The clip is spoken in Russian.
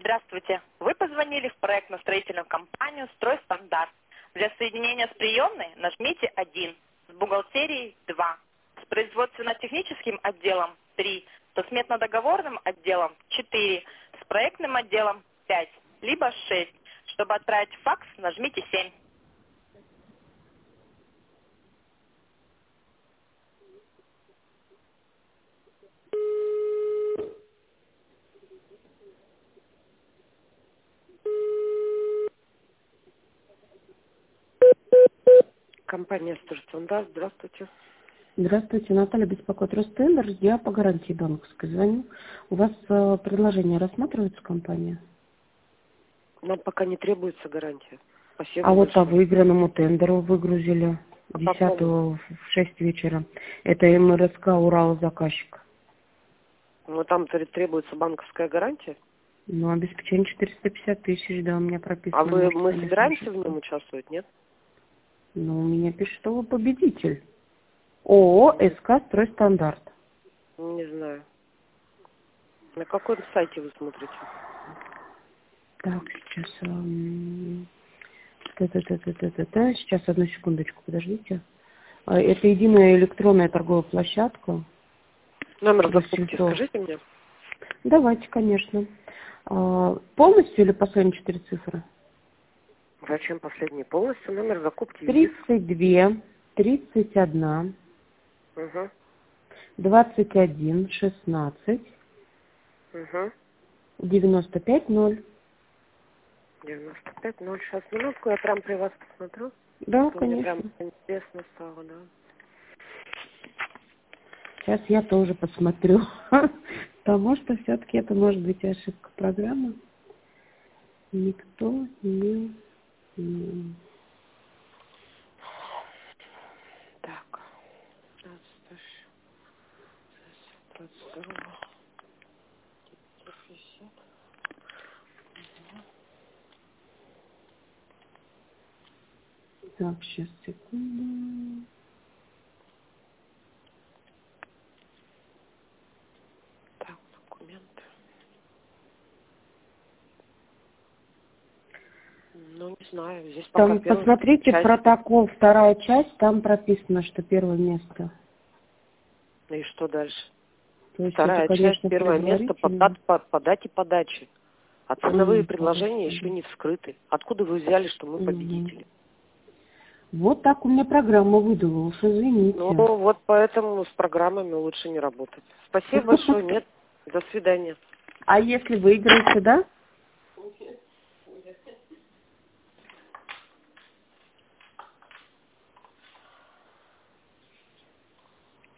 Здравствуйте. Вы позвонили в проектно-строительную компанию «Стройстандарт». Для соединения с приемной нажмите 1, с бухгалтерией 2, с производственно-техническим отделом 3, со сметно-договорным отделом 4, с проектным отделом 5, либо 6. Чтобы отправить факс, нажмите 7. Компания «Стройстандарт». Здравствуйте. Здравствуйте, Наталья беспокоит Ростендер. Я по гарантии банковской звоню. У вас предложение рассматривается компания? Нам пока не требуется гарантия. Спасибо А вот по большое. выигранному тендеру выгрузили А 10-го в 6 вечера. Это МРСК «Урал» заказчик. Ну, там требуется банковская гарантия. Ну, обеспечение 450 тысяч, да, у меня прописано. А мы Может, конечно, собираемся в ошибка. нем участвовать, нет? Ну, у меня пишет, что вы победитель. ООО «СК Стройстандарт». Не знаю. На каком сайте вы смотрите? Так, сейчас... Сейчас, одну секундочку, подождите. Это единая электронная торговая площадка. Номер закупки Васильцов. скажите мне. Давайте, конечно. Полностью или последние 4 цифры? Зачем последний? Полностью номер закупки ВИЗ. 32, 31, Угу. 21, 16, Угу. 95, 0. 95-0. Сейчас, минутку, я прям при вас посмотрю. Да, Мне прям конечно. интересно стало, да. Сейчас я тоже посмотрю. Потому что все-таки это может быть ошибка программы. Никто не... Так. 22. Так, сейчас, секунду. Так, документы. Ну, не знаю, здесь пока Там, первая посмотрите, часть. протокол, вторая часть, там прописано, что первое место. И что дальше? То есть Вторая это, часть, конечно, первое место по предварительно. дате подачи. А ценовые Хорошо. предложения еще не вскрыты. Откуда вы взяли, что мы победители? Вот так у меня программа выдала, уж извините. Ну, вот поэтому с программами лучше не работать. Спасибо большое. Нет. До свидания. А если выиграете, да?